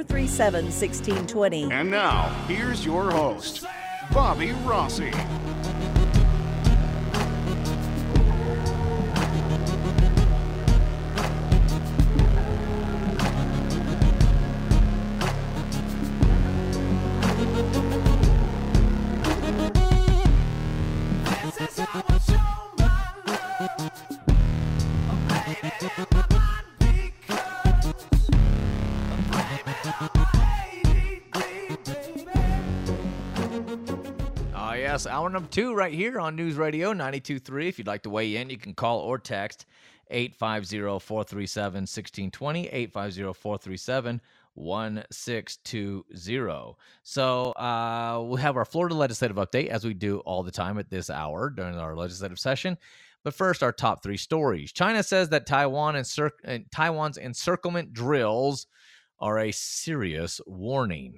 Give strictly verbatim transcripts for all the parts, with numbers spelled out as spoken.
three seven, one six two zero. And now, here's your host, Bobby Rossi. Yes, hour number two right here on News Radio ninety-two point three. If you'd like to weigh in, you can call or text eight five zero, four three seven, one six two zero, eight five zero, four three seven, one six two zero. So uh, we have our Florida legislative update, as we do all the time at this hour during our legislative session. But first, our top three stories. China says that Taiwan encir- Taiwan's encirclement drills are a serious warning.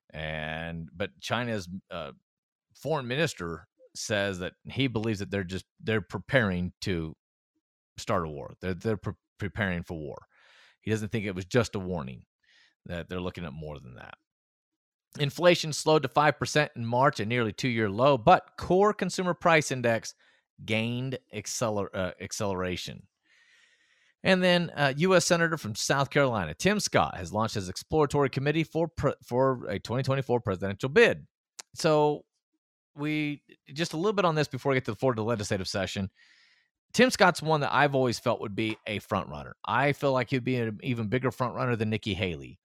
And but China's uh, foreign minister says that he believes that they're just they're preparing to start a war. They're they're pre- preparing for war. He doesn't think it was just a warning, that they're looking at more than that. Inflation slowed to five percent in March, a nearly two-year low, but core consumer price index gained acceler- uh, acceleration. And then uh, U S Senator from South Carolina, Tim Scott, has launched his exploratory committee for pre- for a twenty twenty-four presidential bid. So we just a little bit on this before we get to the Florida legislative session. Tim Scott's one that I've always felt would be a front runner. I feel like he'd be an even bigger front runner than Nikki Haley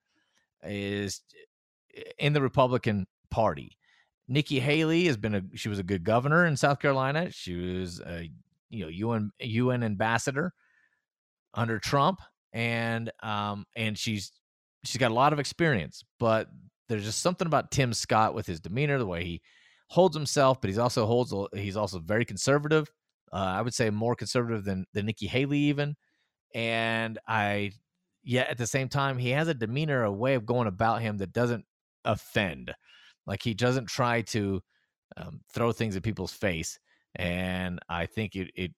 is in the Republican Party. Nikki Haley has been a she was a good governor in South Carolina. She was a you know U N U N ambassador under Trump, and um and she's she's got a lot of experience. But there's just something about Tim Scott with his demeanor, the way he holds himself, but he's also holds he's also very conservative. Uh, I would say more conservative than than Nikki Haley even. And I, yet at the same time, he has a demeanor, a way of going about him that doesn't offend. Like he doesn't try to um, throw things at people's face. And I think it, it,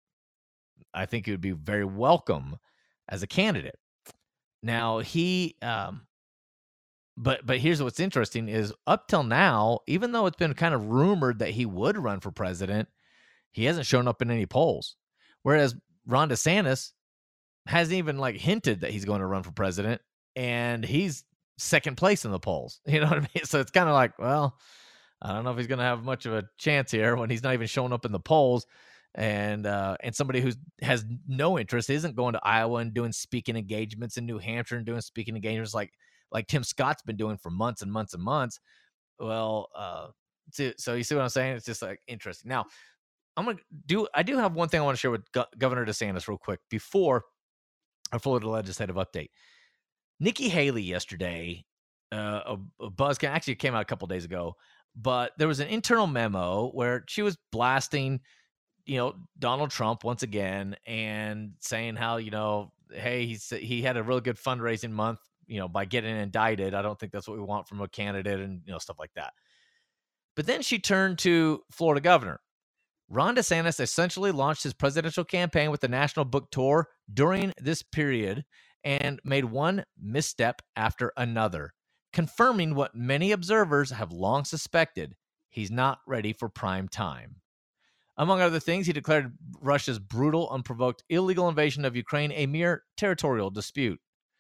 I think it would be very welcome as a candidate. Now he, um, But but here's what's interesting is up till now, even though it's been kind of rumored that he would run for president, he hasn't shown up in any polls. Whereas Ron DeSantis hasn't even like hinted that he's going to run for president, and he's second place in the polls. You know what I mean? So it's kind of like, well, I don't know if he's going to have much of a chance here when he's not even showing up in the polls. And uh, and somebody who has no interest isn't going to Iowa and doing speaking engagements in New Hampshire and doing speaking engagements like like Tim Scott's been doing for months and months and months. Well, uh, so, so you see what I'm saying? It's just like interesting. Now, I'm going to do, I do have one thing I want to share with Go- Governor DeSantis real quick before our Florida legislative update. Nikki Haley yesterday, uh, a, a buzz actually came out a couple days ago, but there was an internal memo where she was blasting, you know, Donald Trump once again and saying how, you know, hey, he's, he had a really good fundraising month, you know, by getting indicted. I don't think that's what we want from a candidate and, you know, stuff like that. But then she turned to Florida Governor. Ron DeSantis essentially launched his presidential campaign with the national book tour during this period and made one misstep after another, confirming what many observers have long suspected: he's not ready for prime time. Among other things, he declared Russia's brutal, unprovoked, illegal invasion of Ukraine a mere territorial dispute.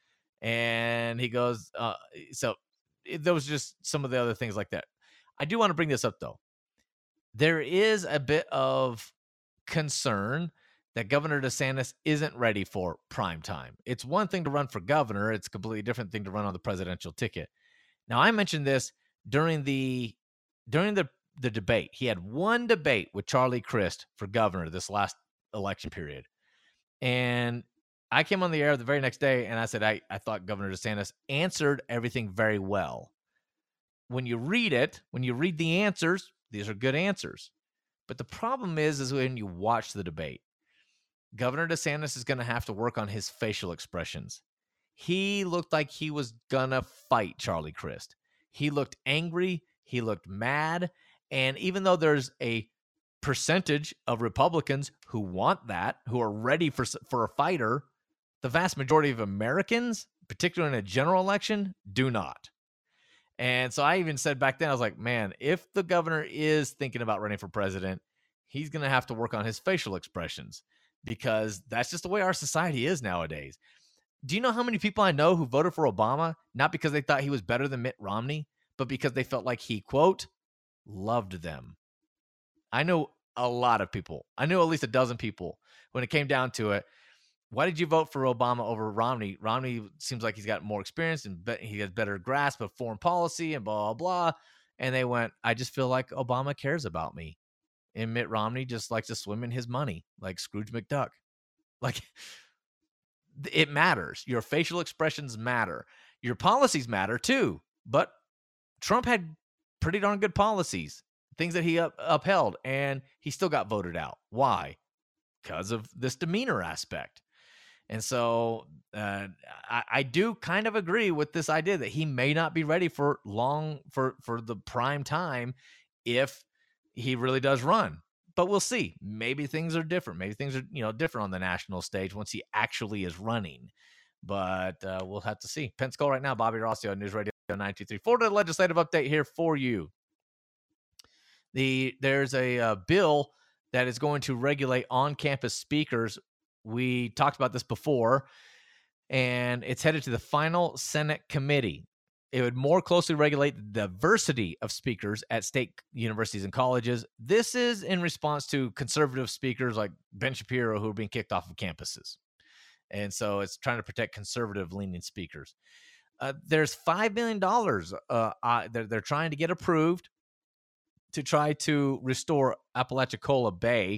And he goes, uh, so there was just some of the other things like that. I do want to bring this up, though. There is a bit of concern that Governor DeSantis isn't ready for prime time. It's one thing to run for governor. It's a completely different thing to run on the presidential ticket. Now, I mentioned this during the during the, the debate. He had one debate with Charlie Crist for governor this last election period. And I came on the air the very next day and I said, I, I thought Governor DeSantis answered everything very well. When you read it, when you read the answers, these are good answers. But the problem is, is when you watch the debate, Governor DeSantis is going to have to work on his facial expressions. He looked like he was going to fight Charlie Crist. He looked angry. He looked mad. And even though there's a percentage of Republicans who want that, who are ready for, for a fighter, the vast majority of Americans particularly in a general election, do not. And so I even said back then, I was like, man, if the governor is thinking about running for president, he's going to have to work on his facial expressions, because that's just the way our society is nowadays. Do you know how many people I know who voted for Obama, not because they thought he was better than Mitt Romney, but because they felt like he, quote, loved them? I know a lot of people. I knew at least a dozen people when it came down to it. Why did you vote for Obama over Romney? Romney seems like he's got more experience and be- he has better grasp of foreign policy and blah, blah, blah. And they went, I just feel like Obama cares about me. And Mitt Romney just likes to swim in his money like Scrooge McDuck. Like, it matters. Your facial expressions matter. Your policies matter too. But Trump had pretty darn good policies, things that he up- upheld, and he still got voted out. Why? Because of this demeanor aspect. And so uh, I, I do kind of agree with this idea that he may not be ready for long for, for the prime time if he really does run. But we'll see. Maybe things are different. Maybe things are, you know, different on the national stage once he actually is running. But uh, we'll have to see. Pensacola right now, Bobby Rossi on News Radio nine two three. Florida legislative update here for you. The There's a uh, bill that is going to regulate on-campus speakers. We talked about this before, and it's headed to the final Senate committee. It would more closely regulate the diversity of speakers at state universities and colleges. This is in response to conservative speakers like Ben Shapiro who are being kicked off of campuses. And so it's trying to protect conservative-leaning speakers. Uh, there's five million dollars uh, uh, they're, they're trying to get approved to try to restore Apalachicola Bay.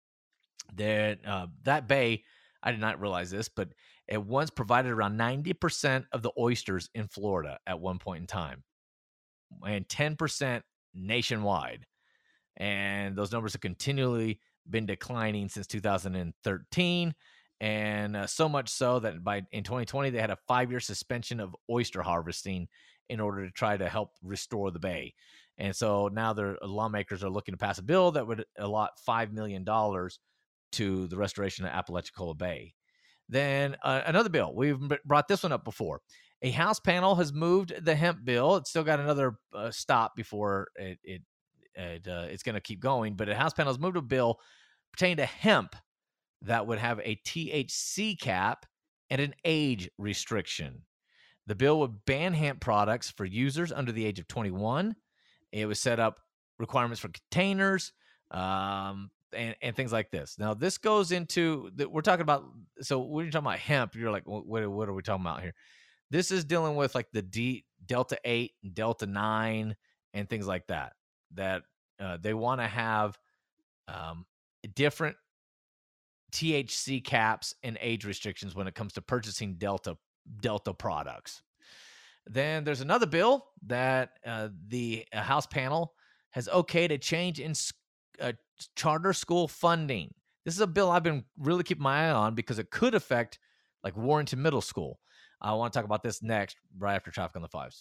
That uh, that bay, I did not realize this, but it once provided around ninety percent of the oysters in Florida at one point in time, and ten percent nationwide. And those numbers have continually been declining since two thousand thirteen, and uh, so much so that by in twenty twenty they had a five-year suspension of oyster harvesting in order to try to help restore the bay. And so now their lawmakers are looking to pass a bill that would allot five million dollars to the restoration of Apalachicola Bay. Then uh, another bill, we've brought this one up before. A House panel has moved the hemp bill. It's still got another uh, stop before it, it, it uh, it's going to keep going, but a House panel has moved a bill pertaining to hemp that would have a T H C cap and an age restriction. The bill would ban hemp products for users under the age of twenty-one. It would set up requirements for containers, um, And, and things like this. Now, this goes into, the, we're talking about, so when you're talking about hemp, you're like, what, what are we talking about here? This is dealing with like the D, Delta eight, Delta nine, and things like that, that uh, they want to have um, different T H C caps and age restrictions when it comes to purchasing Delta, Delta products. Then there's another bill that uh, the uh, House panel has okayed a change in uh, charter school funding. This is a bill I've been really keeping my eye on because it could affect like Warrenton Middle School. I want to talk about this next, right after Traffic on the Fives.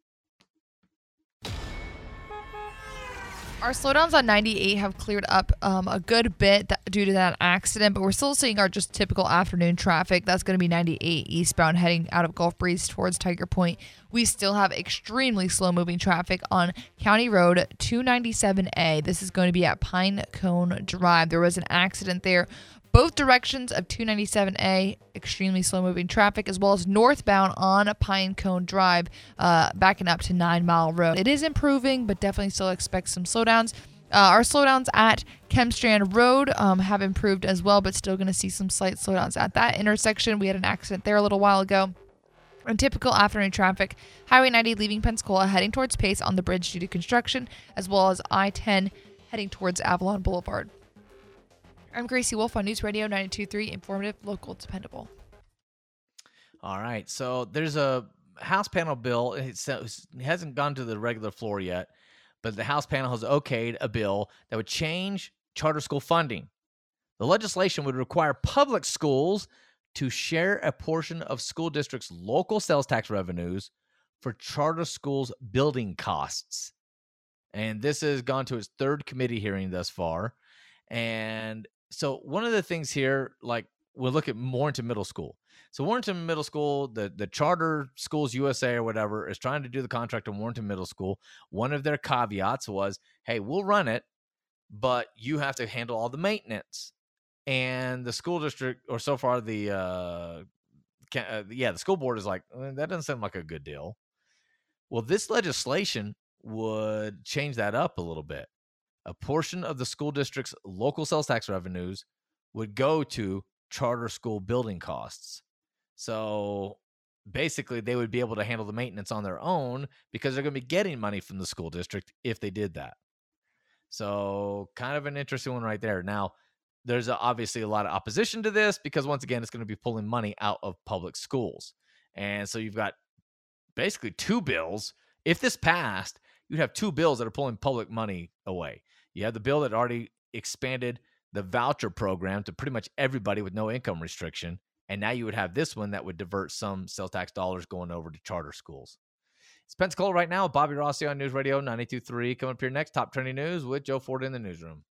Our slowdowns on ninety-eight have cleared up um, a good bit th- due to that accident, but we're still seeing our just typical afternoon traffic. That's going to be ninety-eight eastbound heading out of Gulf Breeze towards Tiger Point. We still have extremely slow-moving traffic on County Road two ninety-seven A. This is going to be at Pine Cone Drive. There was an accident there. Both directions of two ninety-seven A, extremely slow-moving traffic, as well as northbound on Pine Cone Drive, uh, backing up to Nine Mile Road. It is improving, but definitely still expect some slowdowns. Uh, our slowdowns at Kemstrand Road um, have improved as well, but still going to see some slight slowdowns at that intersection. We had an accident there a little while ago. And typical afternoon traffic, Highway ninety leaving Pensacola, heading towards Pace on the bridge due to construction, as well as I ten heading towards Avalon Boulevard. I'm Gracie Wolf on News Radio ninety-two point three, informative, local, dependable. All right. So there's a House panel bill. It's, it hasn't gone to the regular floor yet, but the House panel has okayed a bill that would change charter school funding. The legislation would require public schools to share a portion of school districts' local sales tax revenues for charter schools' building costs. And this has gone to its third committee hearing thus far. And so one of the things here, like we'll look at Warrenton Middle School. So Warrenton Middle School, the, the Charter Schools U S A or whatever, is trying to do the contract on Warrenton Middle School. One of their caveats was, hey, we'll run it, but you have to handle all the maintenance. And the school district, or so far the, uh, can, uh, yeah, the school board is like, eh, that doesn't sound like a good deal. Well, this legislation would change that up a little bit. A portion of the school district's local sales tax revenues would go to charter school building costs. So basically, they would be able to handle the maintenance on their own because they're going to be getting money from the school district if they did that. So kind of an interesting one right there. Now, there's a, obviously a lot of opposition to this because, once again, it's going to be pulling money out of public schools. And so you've got basically two bills. If this passed, you'd have two bills that are pulling public money away. You have the bill that already expanded the voucher program to pretty much everybody with no income restriction. And now you would have this one that would divert some sales tax dollars going over to charter schools. It's Pensacola right now. Bobby Rossi on News Radio ninety-two point three. Coming up here next, top trending news with Joe Ford in the newsroom.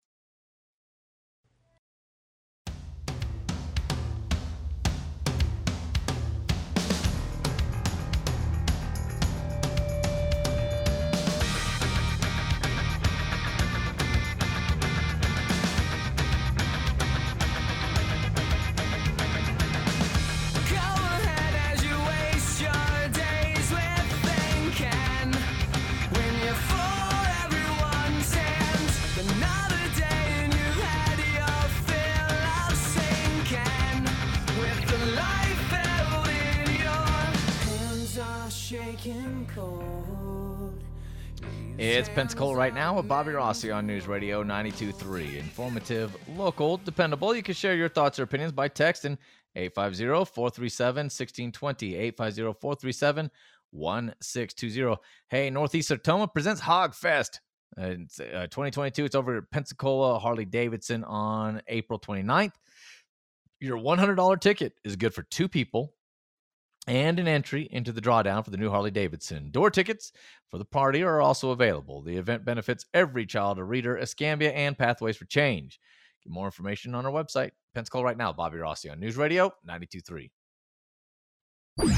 It's Pensacola right now with Bobby Rossi on News Radio ninety-two point three. Informative, local, dependable. You can share your thoughts or opinions by texting eight five zero, four three seven, one six two zero, eight five zero, four three seven, one six two zero. Hey, Northeast Sertoma presents Hog Fest. Uh, it's, uh, twenty twenty-two. It's over at Pensacola Harley-Davidson on April twenty-ninth. Your one hundred dollars ticket is good for two people and an entry into the drawdown for the new Harley-Davidson. Door tickets for the party are also available. The event benefits every child a reader, Escambia, and Pathways for Change. Get more information on our website. Pensacola right now. Bobby Rossi on News Radio ninety-two point three.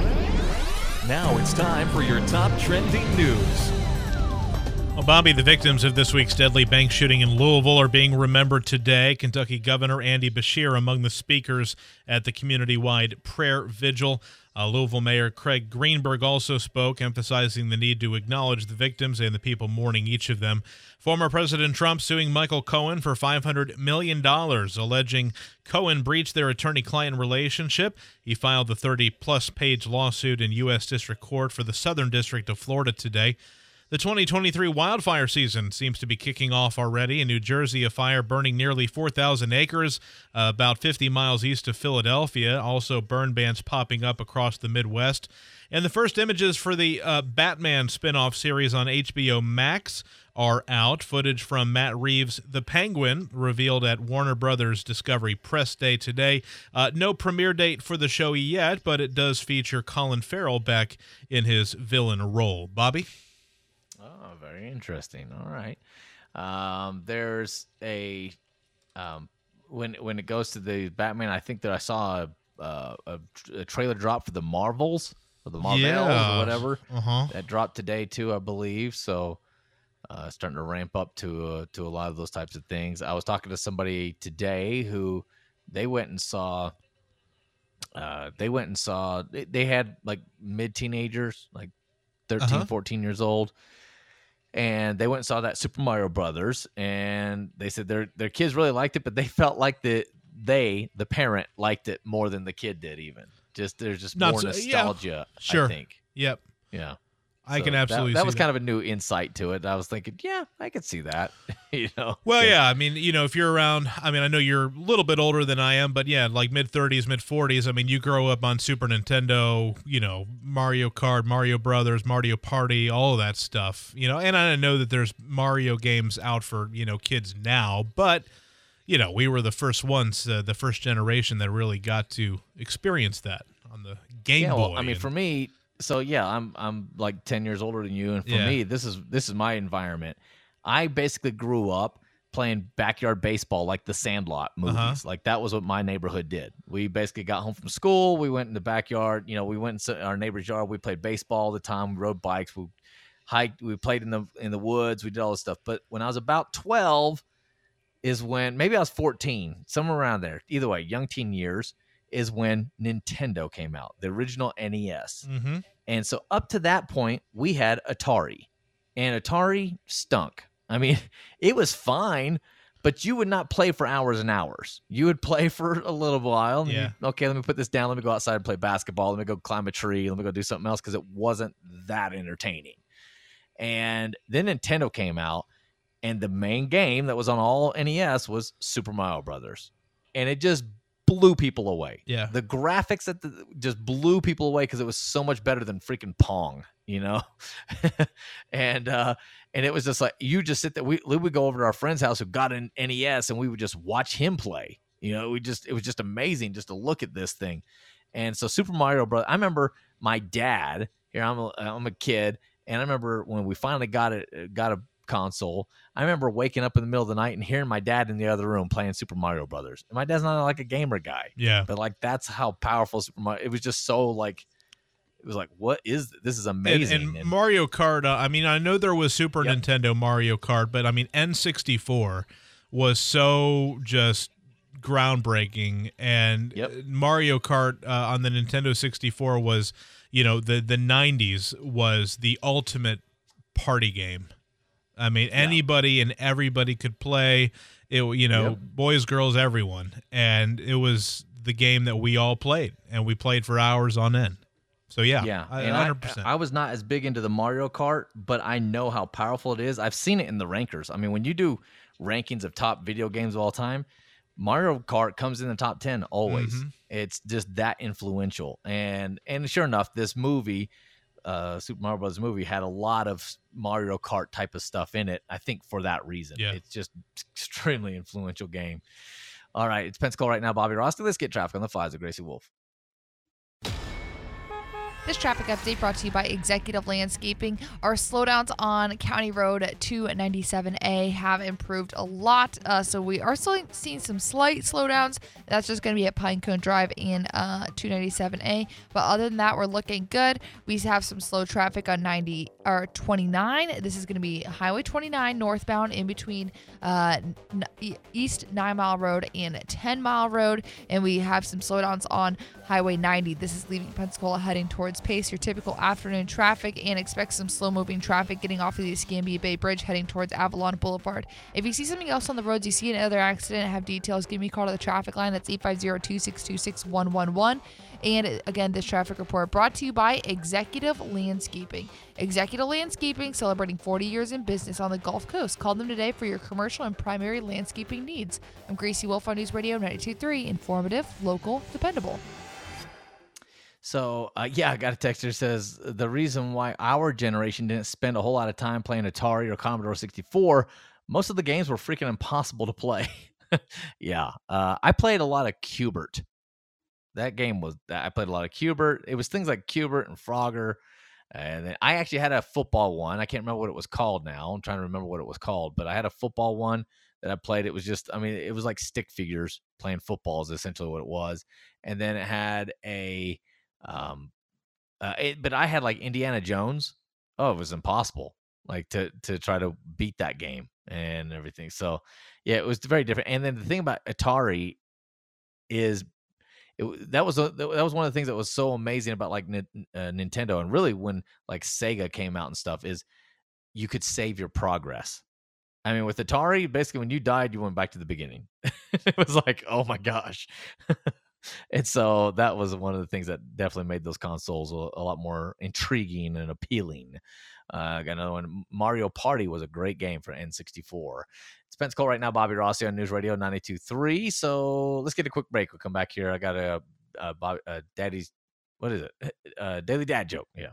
Now it's time for your top trending news. Well, Bobby, the victims of this week's deadly bank shooting in Louisville are being remembered today. Kentucky Governor Andy Beshear among the speakers at the community-wide prayer vigil. Uh, Louisville Mayor Craig Greenberg also spoke, emphasizing the need to acknowledge the victims and the people mourning each of them. Former President Trump suing Michael Cohen for five hundred million dollars, alleging Cohen breached their attorney-client relationship. He filed the thirty-plus page lawsuit in U S District Court for the Southern District of Florida today. The twenty twenty-three wildfire season seems to be kicking off already. In New Jersey, a fire burning nearly four thousand acres, uh, about fifty miles east of Philadelphia. Also, burn bans popping up across the Midwest. And the first images for the uh, Batman spin-off series on H B O Max are out. Footage from Matt Reeves' The Penguin revealed at Warner Brothers Discovery Press Day today. Uh, no premiere date for the show yet, but it does feature Colin Farrell back in his villain role. Bobby? Oh, very interesting. All right. Um, there's a um, when when it goes to the Batman, I think that I saw a, uh, a, a trailer drop for the Marvels or the Marvels Yeah. or whatever Uh-huh. that dropped today too, I believe. So uh, starting to ramp up to uh, to a lot of those types of things. I was talking to somebody today who they went and saw. Uh, they went and saw. They, they had like mid teenagers, like thirteen, Uh-huh. fourteen years old. And they went and saw that Super Mario Brothers, and they said their their kids really liked it, but they felt like the they the parent liked it more than the kid did. Even just there's just Not more so- yeah. nostalgia. Sure. I think. Yep. Yeah, I So can that- absolutely That, see was that. kind of a new insight to it. I was thinking, yeah, I could see that. you know. Well, 'Cause- yeah, I mean, you know, if you're around, I mean, I know you're a little bit older than I am, but yeah, like mid-thirties, mid-forties, I mean, you grow up on Super Nintendo, you know, Mario Kart, Mario Brothers, Mario Party, all of that stuff, you know, and I know that there's Mario games out for, you know, kids now, but, you know, we were the first ones, uh, the first generation that really got to experience that on the Game yeah, Boy. well, I mean, and- for me, so yeah, I'm I'm like ten years older than you, and for Yeah. me, this is this is my environment. I basically grew up playing backyard baseball, like the Sandlot movies. Uh-huh. Like that was what my neighborhood did. We basically got home from school. We went in the backyard. You know, we went in our neighbor's yard. We played baseball all the time. We rode bikes. We hiked. We played in the in the woods. We did all this stuff. But when I was about twelve, is when maybe I was fourteen, somewhere around there. Either way, young teen years is when Nintendo came out, the original N E S. Mm-hmm. And so up to that point, we had Atari, and Atari stunk. I mean, it was fine, but you would not play for hours and hours. You would play for a little while. And Yeah. you, okay, let me put this down. Let me go outside and play basketball. Let me go climb a tree. Let me go do something else because it wasn't that entertaining. And then Nintendo came out, and the main game that was on all N E S was Super Mario Brothers. And it just blew people away. Yeah. The graphics at the, just blew people away because it was so much better than freaking Pong, you know? and uh, and it was just like, you just sit there. We, we would go over to our friend's house who got an N E S, and we would just watch him play. You know, we just it was just amazing just to look at this thing. And so Super Mario Bros. I remember my dad, here I'm a, I'm a kid, and I remember when we finally got it, got a console, I remember waking up in the middle of the night and hearing my dad in the other room playing Super Mario Brothers. And my dad's not like a gamer guy. Yeah. But like that's how powerful Super Mario. It was just so like, it was like, what is this? This is amazing. And, and And- Mario Kart, uh, I mean, I know there was Super Yep. Nintendo Mario Kart, but I mean, N sixty-four was so just groundbreaking. And Yep. Mario Kart uh, on the Nintendo sixty-four was, you know, the, the nineties was the ultimate party game. I mean, anybody and everybody could play it, you know, Yep. boys, girls, everyone. And it was the game that we all played, and we played for hours on end. So, yeah, Yeah, I- and one I, hundred percent. I was not as big into the Mario Kart, but I know how powerful it is. I've seen it in the rankers. I mean, when you do rankings of top video games of all time, Mario Kart comes in the top ten always. Mhm. It's just that influential. And and sure enough, this movie, uh, Super Mario Bros. Movie, had a lot of Mario Kart type of stuff in it. I think for that reason, Yeah. it's just extremely influential game. All right, it's Pensacola right now. Bobby Roski. Let's get traffic on the fives with Gracie Wolf. This traffic update brought to you by Executive Landscaping. Our slowdowns on County Road two ninety-seven A have improved a lot, uh, so we are still seeing some slight slowdowns. That's just going to be at Pinecone Drive and uh, two ninety-seven A. But other than that, we're looking good. We have some slow traffic on ninety or twenty-nine. This is going to be Highway twenty-nine northbound in between uh, n- East nine Mile Road and ten Mile Road, and we have some slowdowns on Highway ninety. This is leaving Pensacola heading towards Pace, your typical afternoon traffic, and expect some slow-moving traffic getting off of the Escambia Bay Bridge heading towards Avalon Boulevard. If you see something else on the roads, you see another accident, have details, give me a call to the traffic line. That's eight five zero, two six two, six one one one. And again, this traffic report brought to you by Executive Landscaping. Executive Landscaping, celebrating forty years in business on the Gulf Coast. Call them today for your commercial and primary landscaping needs. I'm Gracie Wolf on News Radio ninety-two point three, informative, local, dependable. So, uh, yeah, I got a text that says the reason why our generation didn't spend a whole lot of time playing Atari or Commodore sixty-four, most of the games were freaking impossible to play. yeah. Uh, I played a lot of Q*bert. That game was, I played a lot of Q*bert. It was things like Q*bert and Frogger. And then I actually had a football one. I can't remember what it was called now. I'm trying to remember what it was called, but I had a football one that I played. It was just, I mean, it was like stick figures playing football is essentially what it was. And then it had a, Um, uh, it, but I had like Indiana Jones. Oh, it was impossible, like to to try to beat that game and everything. So, yeah, it was very different. And then the thing about Atari is, it, that was a, that was one of the things that was so amazing about like uh, Nintendo, and really when like Sega came out and stuff, is you could save your progress. I mean, with Atari, basically when you died, you went back to the beginning. It was like, oh my gosh. And so that was one of the things that definitely made those consoles a, a lot more intriguing and appealing. Uh, I got another one. Mario Party was a great game for N sixty-four. It's Pensacola right now. Bobby Rossi on News Radio ninety-two point three. So let's get a quick break. We'll come back here. I got a, a, Bobby, a Daddy's, what is it? Uh, Daily Dad Joke. Yeah.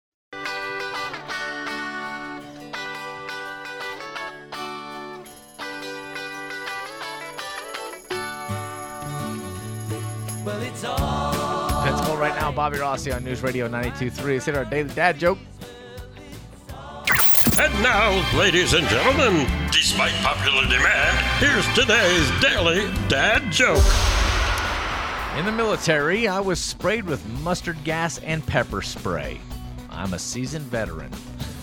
Well, it's all Pensacola right now. Bobby Rossi on News Radio ninety-two point three. Let's hit our Daily Dad Joke. And now, ladies and gentlemen, do Despite popular demand, here's today's Daily Dad Joke. In the military, I was sprayed with mustard gas and pepper spray. I'm a seasoned veteran.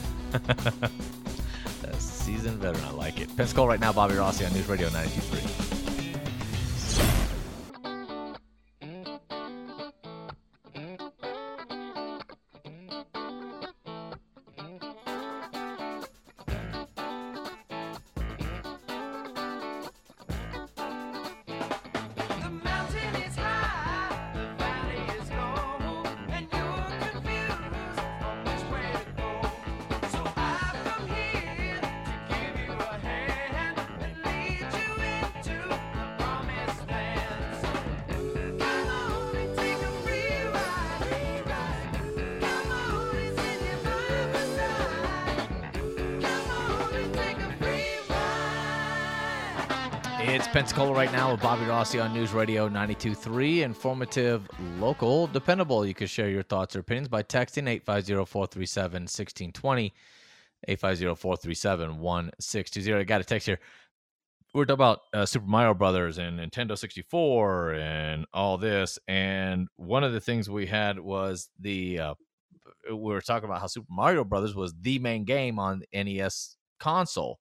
A seasoned veteran, I like it. Pensacola right now, Bobby Rossi on News Radio ninety-two point three. It's Pensacola right now with Bobby Rossi on News Radio ninety-two point three. Informative, local, dependable. You can share your thoughts or opinions by texting eight five zero, four three seven, one six two zero, eight five zero, four three seven, one six two zero. I got a text here. We're talking about uh, Super Mario Brothers and Nintendo sixty-four and all this. And one of the things we had was the, uh, we were talking about how Super Mario Brothers was the main game on the N E S console.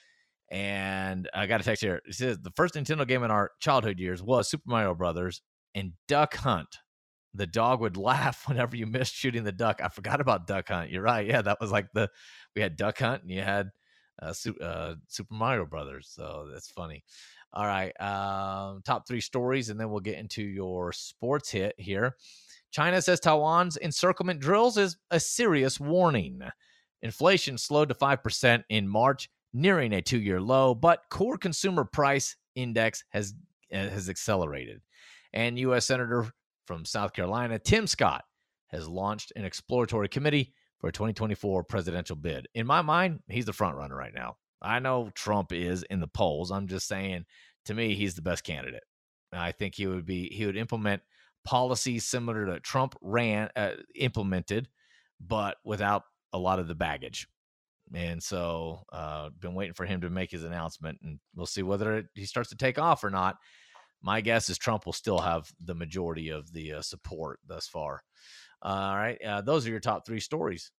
And I got a text here. It says the first Nintendo game in our childhood years was Super Mario Brothers and Duck Hunt. The dog would laugh whenever you missed shooting the duck. I forgot about Duck Hunt. You're right. Yeah, that was like the we had Duck Hunt and you had uh, uh, Super Mario Brothers. So that's funny. All right, um, top three stories, and then we'll get into your sports hit here. China says Taiwan's encirclement drills is a serious warning. Inflation slowed to five percent in March, nearing a two-year low, but core consumer price index has has accelerated. And U S Senator from South Carolina, Tim Scott, has launched an exploratory committee for a twenty twenty-four presidential bid. In my mind, he's the front runner right now. I know Trump is in the polls. I'm just saying, to me, he's the best candidate. I think he would be he would implement policies similar to Trump ran uh, implemented, but without a lot of the baggage. And so uh been waiting for him to make his announcement, and we'll see whether it, he starts to take off or not. My guess is Trump will still have the majority of the uh, support thus far. Uh, all right. Uh, those are your top three stories.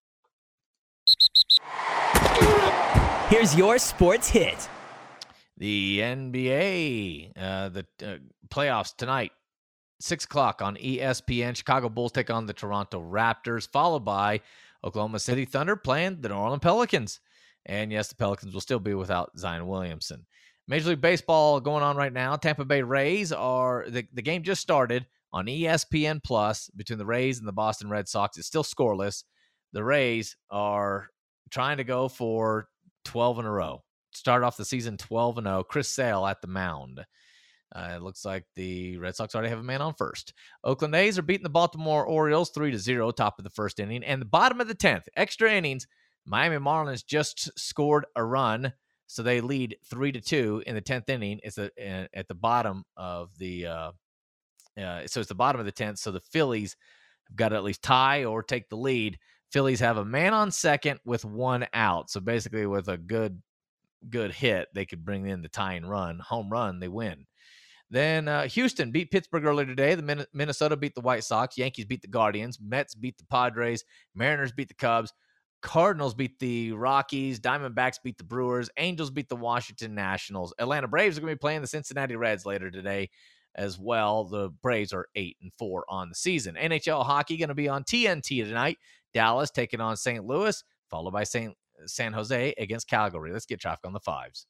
Here's your sports hit. The N B A, uh, the uh, playoffs tonight, six o'clock on E S P N. Chicago Bulls take on the Toronto Raptors, followed by Oklahoma City Thunder playing the New Orleans Pelicans. And yes, the Pelicans will still be without Zion Williamson. Major League Baseball going on right now. Tampa Bay Rays are, the, the game just started on E S P N Plus between the Rays and the Boston Red Sox. It's still scoreless. The Rays are trying to go for twelve in a row. Start off the season twelve and oh. Chris Sale at the mound. Uh, it looks like the Red Sox already have a man on first. Oakland A's are beating the Baltimore Orioles three to zero, top of the first inning. And the bottom of the tenth, extra innings, Miami Marlins just scored a run, so they lead three to two in the tenth inning. It's a, uh, at the bottom of the uh, uh, so it's the bottom of the tenth, so the Phillies have got to at least tie or take the lead. Phillies have a man on second with one out. So basically with a good good hit, they could bring in the tying run. Home run, they win. Then uh, Houston beat Pittsburgh earlier today. The Min- Minnesota beat the White Sox. Yankees beat the Guardians. Mets beat the Padres. Mariners beat the Cubs. Cardinals beat the Rockies. Diamondbacks beat the Brewers. Angels beat the Washington Nationals. Atlanta Braves are going to be playing the Cincinnati Reds later today as well. The Braves are eight and four on the season. N H L hockey going to be on T N T tonight. Dallas taking on Saint Louis, followed by Saint San Jose against Calgary. Let's get traffic on the fives.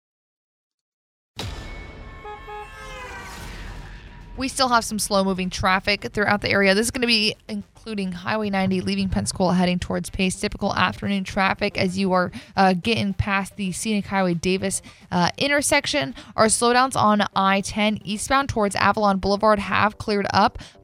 We still have some slow-moving traffic throughout the area. This is going to be including Highway ninety leaving Pensacola heading towards Pace. Typical afternoon traffic as you are uh, getting past the Scenic Highway Davis uh, intersection. Our slowdowns on I ten eastbound towards Avalon Boulevard have cleared up, but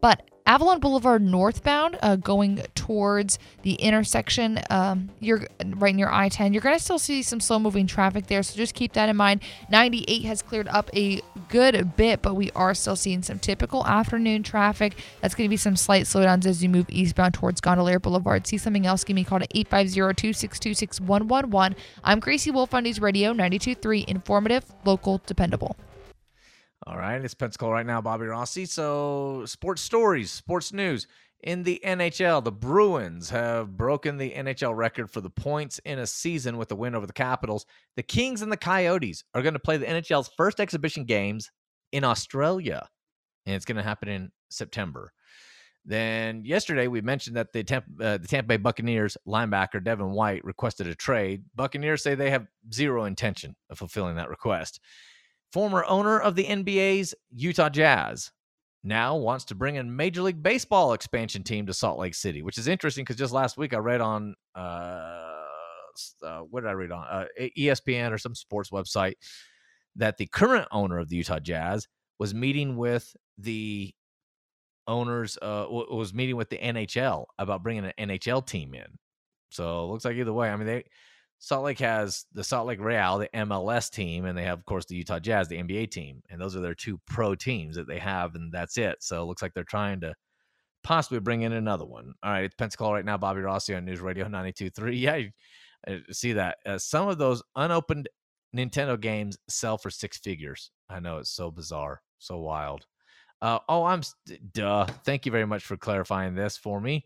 Avalon Boulevard northbound, uh, going towards the intersection, um, you're right near I ten. You're going to still see some slow-moving traffic there, so just keep that in mind. ninety-eight has cleared up a good bit, but we are still seeing some typical afternoon traffic. That's going to be some slight slowdowns as you move eastbound towards Gondolier Boulevard. See something else? Give me a call to eight five zero, two six two, six one one one. I'm Gracie Wolf on News Radio ninety-two point three, informative, local, dependable. All right, it's Pensacola right now, Bobby Rossi. So, sports stories, sports news. In the N H L, the Bruins have broken the N H L record for the points in a season with the win over the Capitals. The Kings and the Coyotes are going to play the N H L's first exhibition games in Australia, and it's going to happen in September. Then yesterday, we mentioned that the Tampa, uh, the Tampa Bay Buccaneers linebacker Devin White requested a trade. Buccaneers say they have zero intention of fulfilling that request. Former owner of the N B A's Utah Jazz now wants to bring a Major League Baseball expansion team to Salt Lake City, which is interesting because just last week I read on, uh, uh, what did I read on? Uh, E S P N or some sports website that the current owner of the Utah Jazz was meeting with the owners, uh, was meeting with the N H L about bringing an N H L team in. So it looks like either way. I mean, they Salt Lake has the Salt Lake Real, the M L S team, and they have, of course, the Utah Jazz, the N B A team. And those are their two pro teams that they have, and that's it. So it looks like they're trying to possibly bring in another one. All right, it's Pensacola right now. Bobby Rossi on News Radio ninety-two point three. Yeah, you, uh, see that. Uh, some of those unopened Nintendo games sell for six figures. I know, it's so bizarre, so wild. Uh, oh, I'm duh. Thank you very much for clarifying this for me.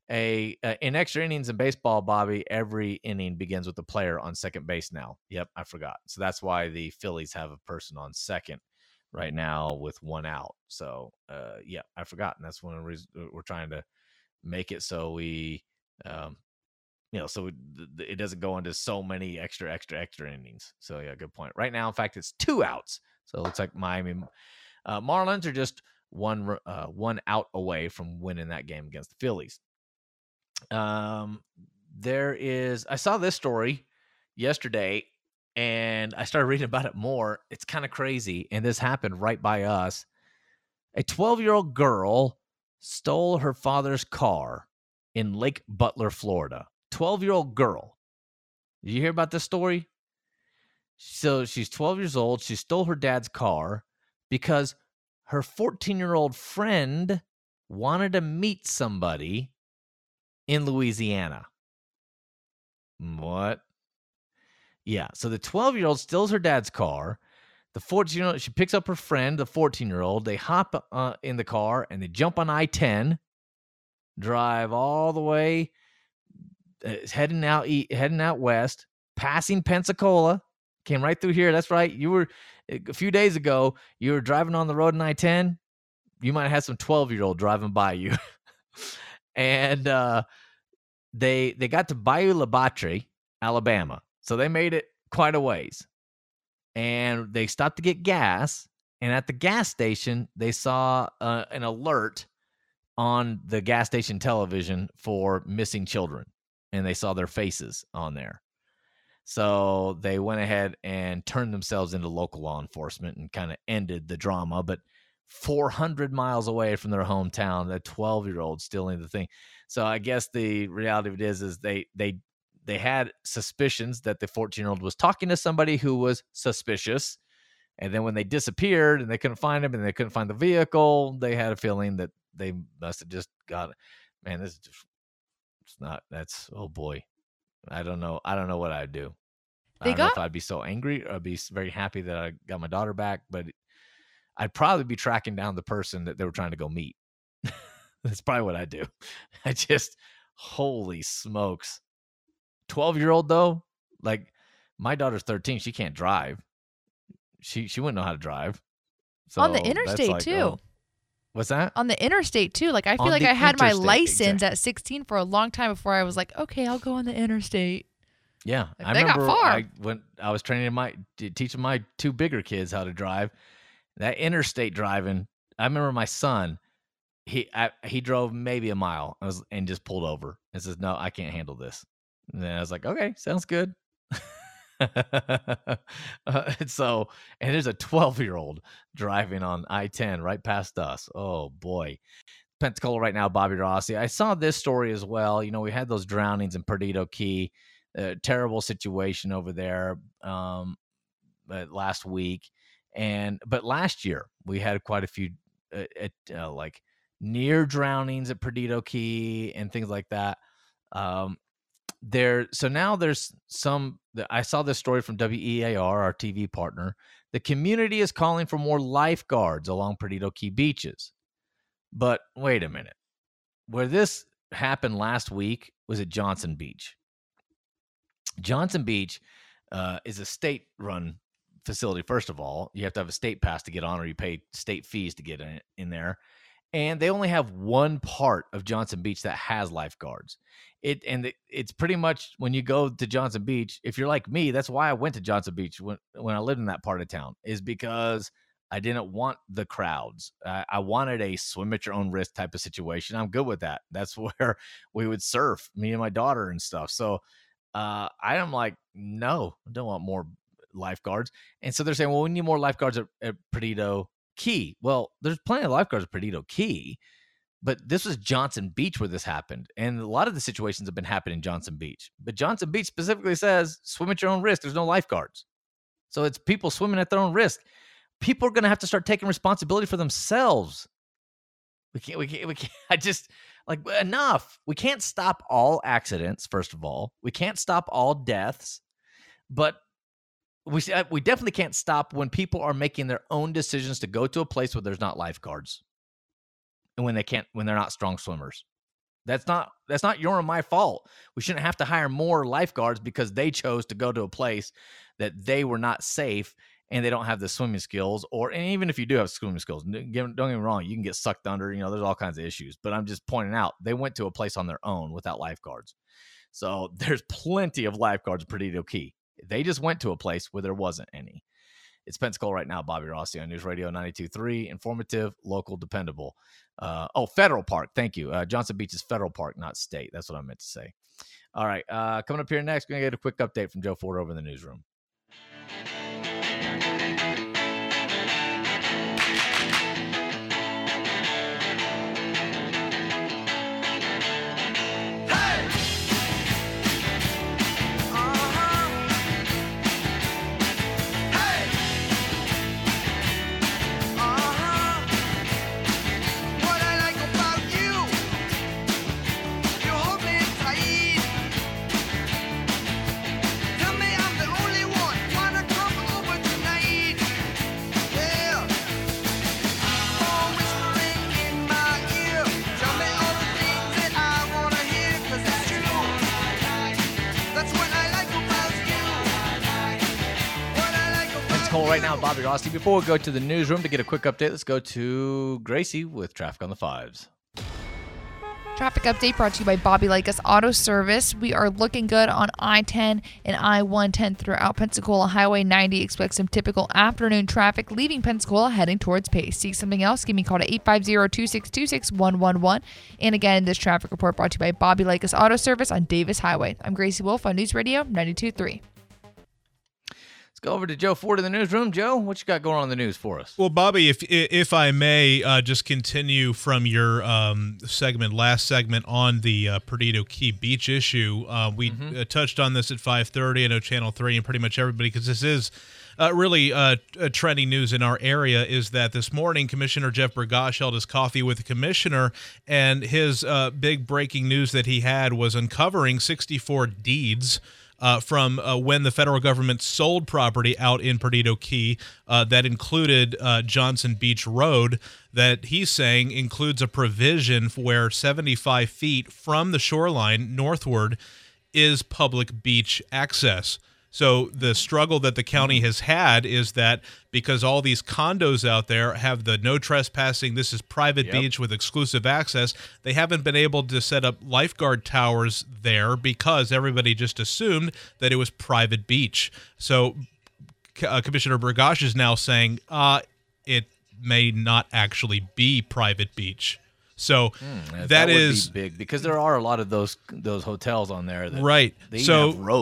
A uh, in extra innings in baseball, Bobby, every inning begins with a player on second base now. Yep, I forgot. So that's why the Phillies have a person on second right now with one out. So, uh, yeah, I forgot. And that's one of the reasons we're trying to make it so we, um, you know, so it doesn't go into so many extra, extra, extra innings. So, yeah, good point. Right now, in fact, it's two outs. So it looks like Miami uh, Marlins are just one uh, one out away from winning that game against the Phillies. Um, there is, I saw this story yesterday and I started reading about it more. It's kind of crazy. And this happened right by us. A twelve year old girl stole her father's car in Lake Butler, Florida. twelve year old girl. Did you hear about this story? So she's twelve years old. She stole her dad's car because her fourteen year old friend wanted to meet somebody in Louisiana. What? Yeah. So the twelve-year-old steals her dad's car. The fourteen-year-old, she picks up her friend, the fourteen-year-old. They hop uh, in the car and they jump on I ten, drive all the way, uh, heading out, heading out west, passing Pensacola. Came right through here. That's right. You were a few days ago. You were driving on the road in I ten. You might have had some twelve-year-old driving by you. And uh, they they got to Bayou La Batre, Alabama. So they made it quite a ways. And they stopped to get gas. And at the gas station, they saw uh, an alert on the gas station television for missing children. And they saw their faces on there. So they went ahead and turned themselves into local law enforcement and kind of ended the drama. But four hundred miles away from their hometown, the twelve-year-old stealing the thing. So I guess the reality of it is, is they they they had suspicions that the fourteen-year-old was talking to somebody who was suspicious. And then when they disappeared and they couldn't find him and they couldn't find the vehicle, they had a feeling that they must have just got it. Man, this is just, it's not, that's, oh boy. I don't know. I don't know what I'd do. They I don't got- know if I'd be so angry or I'd be very happy that I got my daughter back, but I'd probably be tracking down the person that they were trying to go meet. That's probably what I do. I just, holy smokes. twelve-year-old, though, like, my daughter's thirteen. She can't drive. She she wouldn't know how to drive. So On the that's interstate, like, too. oh. What's that? On the interstate, too. Like, I feel On like the I had my interstate, license exactly. at sixteen for a long time before I was like, okay, I'll go on the interstate. Yeah, Like, I they got remember far. I, when I was training my t- teaching my two bigger kids how to drive. That interstate driving, I remember my son. He I, he drove maybe a mile. I was and just pulled over and says, "No, I can't handle this." And then I was like, "Okay, sounds good." uh, and so, and there's a twelve-year-old driving on I ten right past us. Oh boy! Pensacola right now, Bobby Rossi. I saw this story as well. You know, we had those drownings in Perdido Key, a terrible situation over there um, uh, last week. And but last year we had quite a few uh, at, uh, like near drownings at Perdido Key and things like that. Um, there, so now there's some. I saw this story from W E A R, our T V partner. The community is calling for more lifeguards along Perdido Key beaches. But wait a minute. Where this happened last week was at Johnson Beach. Johnson Beach uh, is a state-run facility. First of all, you have to have a state pass to get on, or you pay state fees to get in, in there. And they only have one part of Johnson Beach that has lifeguards. It and it, it's pretty much when you go to Johnson Beach, if you're like me, that's why I went to Johnson Beach when, when I lived in that part of town, is because I didn't want the crowds. Uh, I wanted a swim at your own risk type of situation. I'm good with that. That's where we would surf, me and my daughter and stuff. So uh, I am like, no, I don't want more lifeguards. And so they're saying, well, we need more lifeguards at, at Perdido Key. Well, there's plenty of lifeguards at Perdido Key, but this was Johnson Beach where this happened. And a lot of the situations have been happening in Johnson Beach. But Johnson Beach specifically says, swim at your own risk. There's no lifeguards. So it's people swimming at their own risk. People are going to have to start taking responsibility for themselves. We can't, we can't, we can't, I just, like, enough. We can't stop all accidents, first of all. We can't stop all deaths. But we we definitely can't stop when people are making their own decisions to go to a place where there's not lifeguards. And when they can't, when they're not strong swimmers. That's not, that's not your or my fault. We shouldn't have to hire more lifeguards because they chose to go to a place that they were not safe and they don't have the swimming skills, or and even if you do have swimming skills, don't get me wrong, you can get sucked under, you know, there's all kinds of issues. But I'm just pointing out, they went to a place on their own without lifeguards. So there's plenty of lifeguards at Perdido Key. They just went to a place where there wasn't any. It's Pensacola right now, Bobby Rossi on News Radio ninety-two point three, informative, local, dependable. Uh, oh, Federal Park, thank you. Uh, Johnson Beach is Federal Park, not state. That's what I meant to say. All right, uh, coming up here next, we're going to get a quick update from Joe Ford over in the newsroom. Right now, Bobby Rossi. Before we go to the newsroom to get a quick update, let's go to Gracie with Traffic on the Fives. Traffic update brought to you by Bobby Lakis Auto Service. We are looking good on I ten and I one ten throughout Pensacola. Highway ninety. Expect some typical afternoon traffic leaving Pensacola heading towards Pace. See something else? Give me a call to eight five zero, two six two, six one one one. And again, this traffic report brought to you by Bobby Lakis Auto Service on Davis Highway. I'm Gracie Wolf on News Radio ninety-two point three. Let's go over to Joe Ford in the newsroom. Joe, what you got going on in the news for us? Well, Bobby, if if I may uh, just continue from your um, segment, last segment on the uh, Perdido Key Beach issue, uh, we mm-hmm. uh, touched on this at five thirty. I know Channel three and pretty much everybody, because this is uh, really uh, uh, trending news in our area, is that this morning Commissioner Jeff Bergosh held his coffee with the commissioner, and his uh, big breaking news that he had was uncovering sixty-four deeds Uh, from uh, when the federal government sold property out in Perdido Key uh, that included uh, Johnson Beach Road, that he's saying includes a provision where seventy-five feet from the shoreline northward is public beach access. So the struggle that the county has had is that because all these condos out there have the no trespassing, this is private yep. beach with exclusive access, they haven't been able to set up lifeguard towers there because everybody just assumed that it was private beach. So uh, Commissioner Bergosh is now saying uh, it may not actually be private beach. So mm, that, that is be big, because there are a lot of those those hotels on there that right. they so have ropes.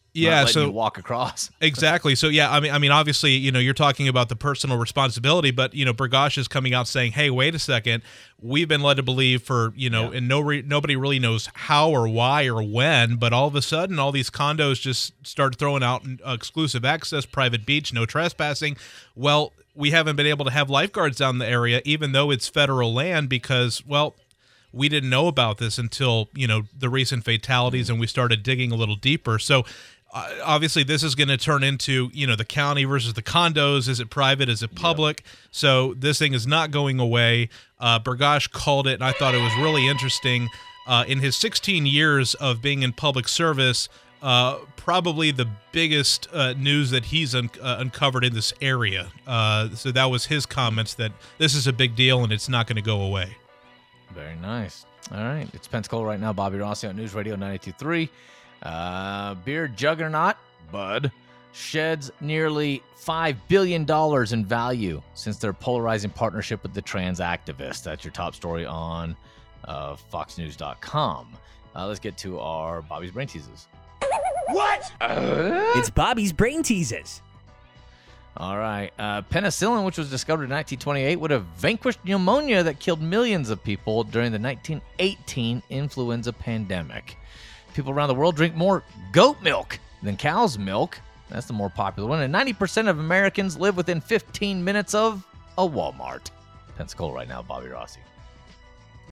Yeah, not letting so you walk across. Exactly. So yeah, I mean, I mean, obviously, you know, you're talking about the personal responsibility, but you know, Burgash is coming out saying, "Hey, wait a second, we've been led to believe for you know, yeah. and no, re- nobody really knows how or why or when, but all of a sudden, all these condos just start throwing out exclusive access, private beach, no trespassing. Well, we haven't been able to have lifeguards down the area, even though it's federal land, because well." We didn't know about this until, you know, the recent fatalities, and we started digging a little deeper. So uh, obviously this is going to turn into, you know, the county versus the condos. Is it private? Is it public? Yep. So this thing is not going away. Uh, Burgash called it, and I thought it was really interesting. Uh, in his sixteen years of being in public service, uh, probably the biggest uh, news that he's un- uh, uncovered in this area. Uh, so that was his comments that this is a big deal and it's not going to go away. Very nice. All right. It's Pensacola right now. Bobby Rossi on News Radio ninety-two point three. Uh, beer juggernaut, Bud, sheds nearly five billion dollars in value since their polarizing partnership with the trans activists. That's your top story on uh, fox news dot com. Uh, let's get to our Bobby's Brain Teases. What? Uh? It's Bobby's Brain Teases. All right. Uh, penicillin, which was discovered in nineteen twenty-eight, would have vanquished pneumonia that killed millions of people during the nineteen eighteen influenza pandemic. People around the world drink more goat milk than cow's milk. That's the more popular one. And ninety percent of Americans live within fifteen minutes of a Walmart. Pensacola right now, Bobby Rossi.